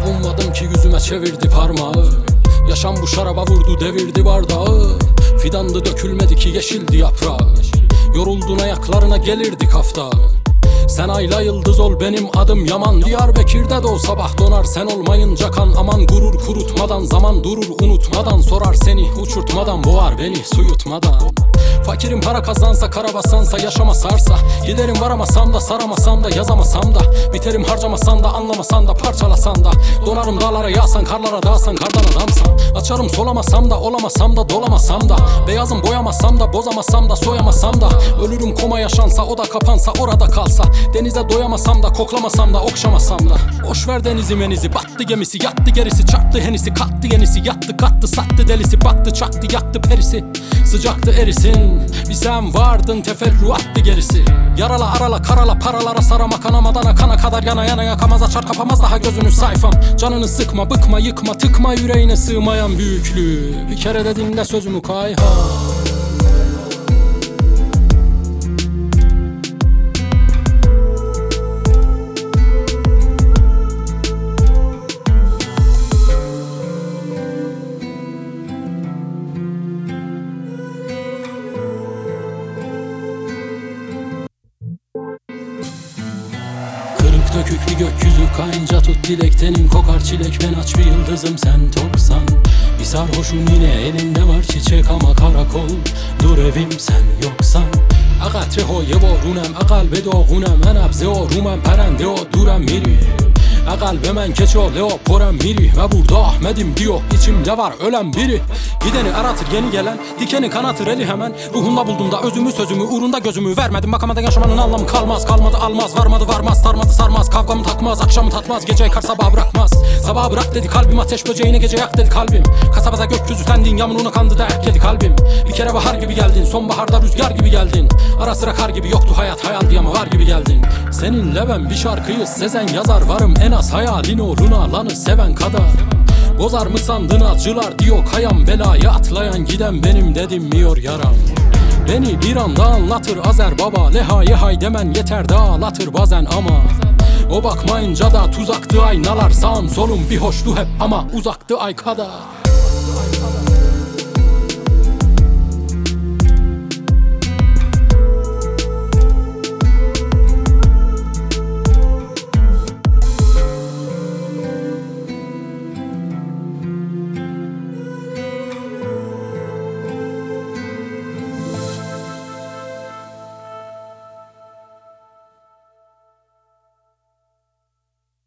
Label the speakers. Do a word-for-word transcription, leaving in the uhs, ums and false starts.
Speaker 1: ummadım ki yüzüme çevirdi parmağı. Yaşam bu şaraba vurdu devirdi bardağı. Fidandı dökülmedi ki yeşildi yaprağı. Yoruldun ayaklarına gelirdi kafta. Sen ayla yıldız ol benim adım Yaman. Diyarbakır'da doğ sabah donar sen olmayınca kan. Aman gurur kurutmadan zaman durur unutmadan. Sorar seni uçurtmadan boğar beni su yutmadan. Fakirim para kazansa karabasansa yaşama sarsa. Giderim varamasam da saramasam da yazamasam da. Biterim harcamasan da anlamasan da parçalasan da. Donarım dağlara yağsan karlara dağsan kardan adamsan. Açarım solamasam da olamasam da dolamasam da. Beyazım boyamasam da bozamasam da soyamasam da. Ölürüm koma yaşansa o da kapansa orada kalsa. Denize doyamasam da koklamasam da okşamasam da. Boşver denizi menizi battı gemisi yattı gerisi. Çarptı henisi kattı yenisi yattı kattı sattı delisi. Battı çaktı yaktı perisi. Sıcaktı erisin. Bir sen vardın teferruattı gerisi. Yarala arala karala paralara sarama kanamadan akana kadar yana yana yakamaz açar kapamaz daha gözünü sayfam. Canını sıkma bıkma yıkma tıkma yüreğine sığmayan büyüklüğü. Bir kere de dinle sözümü Kayhan. Döküklü gökyüzü kayınca tut dilek. Tenin kokar çilek ben aç bir yıldızım sen toksan. Bir sarhoşun yine elinde var çiçek ama karakol. Dur evim sen yoksan. Aqatre hoye borunem aqalbe doğunem. En abze o rumem perende o durem miri. Aqalbe men keço leo porem miri. Ve burada Ahmet'im diyor içimde var ölen biri. Gideni aratır yeni gelen dikeni kanatır eli hemen. Ruhumda buldum da özümü sözümü uğrunda gözümü vermedim. Makamada yaşamanın anlamı kalmaz. Kalmadı almaz varmadı varmaz sarmadı sarmaz. Kavgamı takmaz akşamı tatmaz gece yıkar sabah bırakmaz. Sabah bırak dedi kalbim ateş böceğine gece yak dedi kalbim. Kasabada gökyüzü sendin yağmuruna kandı da erkedi kalbim. Bir kere bahar gibi geldin sonbaharda rüzgar gibi geldin. Ara sıra kar gibi yoktu hayat hayal diye ama var gibi geldin. Seninle ben bir şarkıyı sezen yazar varım. En az hayalin uğruna lanı seven kadar. Bozar mı sandın acılar diyor kayan. Belayı atlayan giden benim dedim miyor yaram. Beni bir anda anlatır Azer baba. Lehayı hay demen yeter de ağlatır bazen ama. O bakmayınca da tuzaktı aynalar. Sağım solum bir hoştu hep ama uzaktı ay kadar.